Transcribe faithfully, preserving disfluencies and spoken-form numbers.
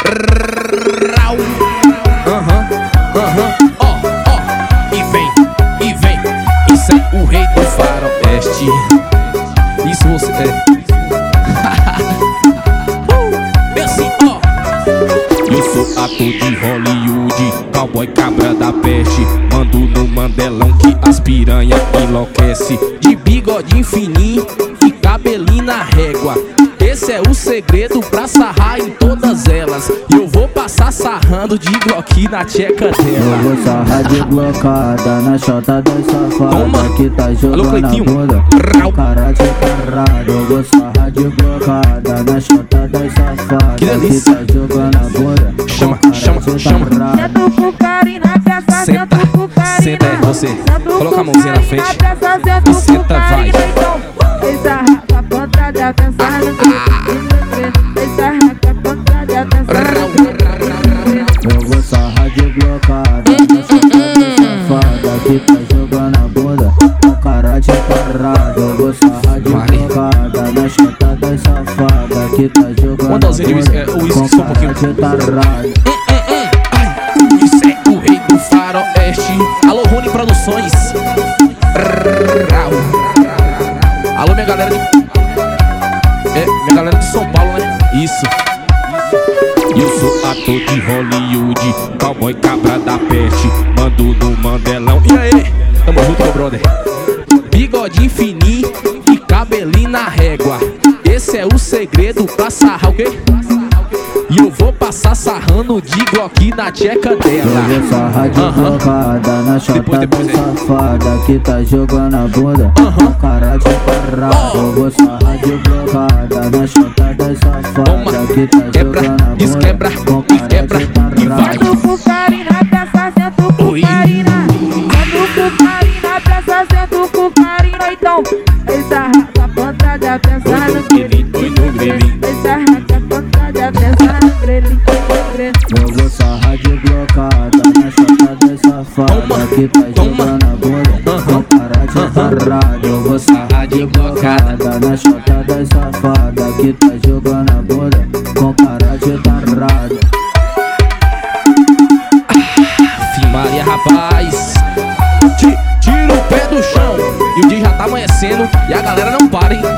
Aham, aham, ó, ó, e vem, e vem. Isso é o rei do faroeste. Isso você é. uh, assim, ó. Eu sou ator de Hollywood, cowboy cabra da peste. Mando no Mandelão que as piranha enlouquece. De bigodinho fininho e cabelinho na régua. Esse é o segredo pra sarrar em todas elas. E eu vou passar sarrando de Glock na tcheca dela. Eu vou sarrar de blocada na chota das safadas que tá jogando a bunda com cara de carrado. Eu vou sarrar de blocada na chota das safadas que, que tá jogando a bunda. Chama, chama, chama. Sento com carinho na peça, sento com carinho. Senta aí, você. Coloca a mãozinha na frente e senta, vai. Essa raca ponta de atenção no que essa raca ponta de atenção no que eu vou sarrar de blocada na chota das safadas que tá jogando a bunda com cara de carrado. Eu vou sarrar de blocada na chota das safadas que tá jogando a bunda com cara de carrado. Isso é o rei do faroeste. Alô, Rony Produções. Alô, minha galera de... É, minha galera de São Paulo, né? Isso. Eu sou ator de Hollywood, cowboy cabra da peste. Mando no Mandelão. E aí? Tamo junto, meu brother. Bigodinho fininho e cabelinho na régua. Esse é o segredo pra sarrar o quê? E eu vou passar sarrando de Glock na tcheca dela. Eu vou sarrar de blocada na chota da safada que tá jogando a bunda com cara de carrado. Eu vou sarrar de blocada na chota da safada que tá jogando a bunda com cara de carrado. sento com carinho na peça, sento com carinho. Sento com carinho na peça, sento com carinho. Então, essa raca ponta de atenção no que essa raca ponta de atenção. Eu vou sarrar de blocada na chota das safadas que tá jogando a bunda com cara de carrado. Eu vou sarrar de blocada na chota das safadas que tá jogando a bunda com cara de carrado. Ah, Maria, rapaz, tira o pé do chão e o dia já tá amanhecendo e a galera não para, hein?